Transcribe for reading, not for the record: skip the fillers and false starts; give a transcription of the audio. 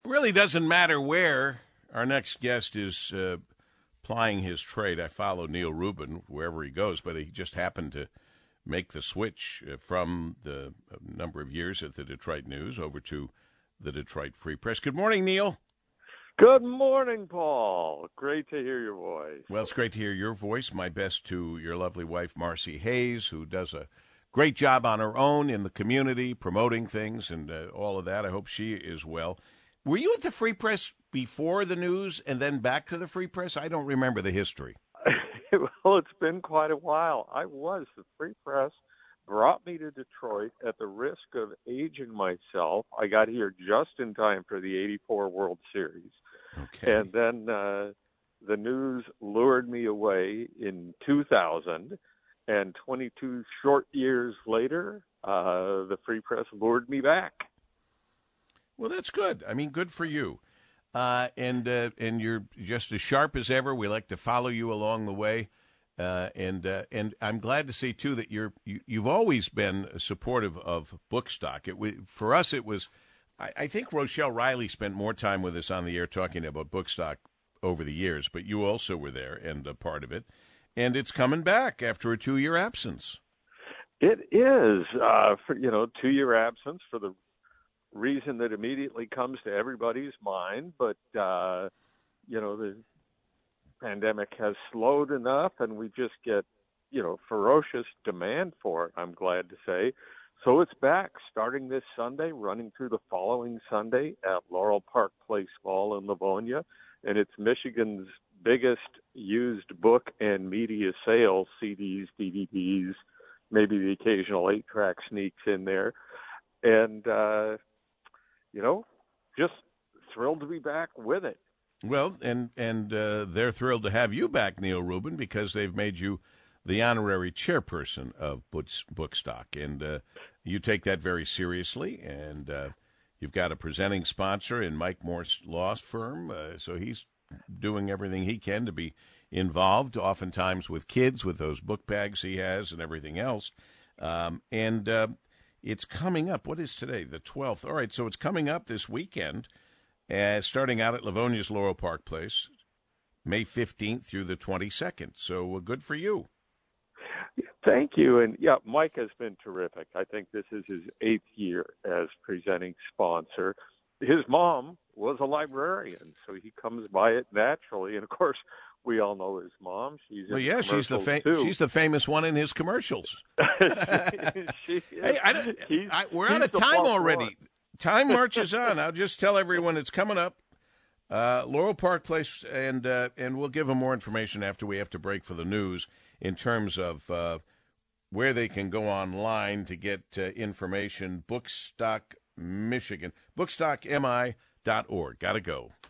really doesn't matter where our next guest is plying his trade. I follow Neil Rubin wherever he goes, but he just happened to make the switch from the number of years at the Detroit News over to the Detroit Free Press. Good morning, Neil. Good morning, Paul. Great to hear your voice. Well, it's great to hear your voice. My best to your lovely wife, Marcy Hayes, who does a great job on her own in the community, promoting things and all of that. I hope she is well. Were you at the Free Press before the News and then back to the Free Press? I don't remember the history. Well, it's been quite a while. The Free Press brought me to Detroit at the risk of aging myself. I got here just in time for the '84 World Series. Okay. And then the News lured me away in 2000, and 22 short years later, the Free Press lured me back. Well, that's good. I mean, good for you. And you're just as sharp as ever. We like to follow you along the way. And I'm glad to see, too, that you've always been supportive of Bookstock. For us, it was, I think Rochelle Riley spent more time with us on the air talking about Bookstock over the years, but you also were there and a part of it. And it's coming back after a 2-year absence. It is, 2-year absence for the reason that immediately comes to everybody's mind. But, the pandemic has slowed enough, and we just get, ferocious demand for it, I'm glad to say. So it's back starting this Sunday, running through the following Sunday at Laurel Park Place Mall in Livonia. And it's Michigan's biggest used book and media sale, CDs, DVDs, maybe the occasional 8-track sneaks in there. And, just thrilled to be back with it. Well, and they're thrilled to have you back, Neil Rubin, because they've made you the honorary chairperson of Bookstock. And you take that very seriously. And you've got a presenting sponsor in Mike Morse Law Firm. So he's doing everything he can to be involved, oftentimes with kids, with those book bags he has and everything else. It's coming up. What is today? The 12th. All right, so it's coming up this weekend, starting out at Livonia's Laurel Park Place, May 15th through the 22nd. So good for you. Thank you. And, Mike has been terrific. I think this is his 8th year as presenting sponsor. His mom was a librarian, so he comes by it naturally. And, of course, we all know his mom. She's she's the famous one in his commercials. She is. Hey, we're out of time already. One. Time marches on. I'll just tell everyone it's coming up. Laurel Park Place, and we'll give them more information after we have to break for the news in terms of where they can go online to get information. Bookstock, Michigan. BookstockMI.org. Gotta go.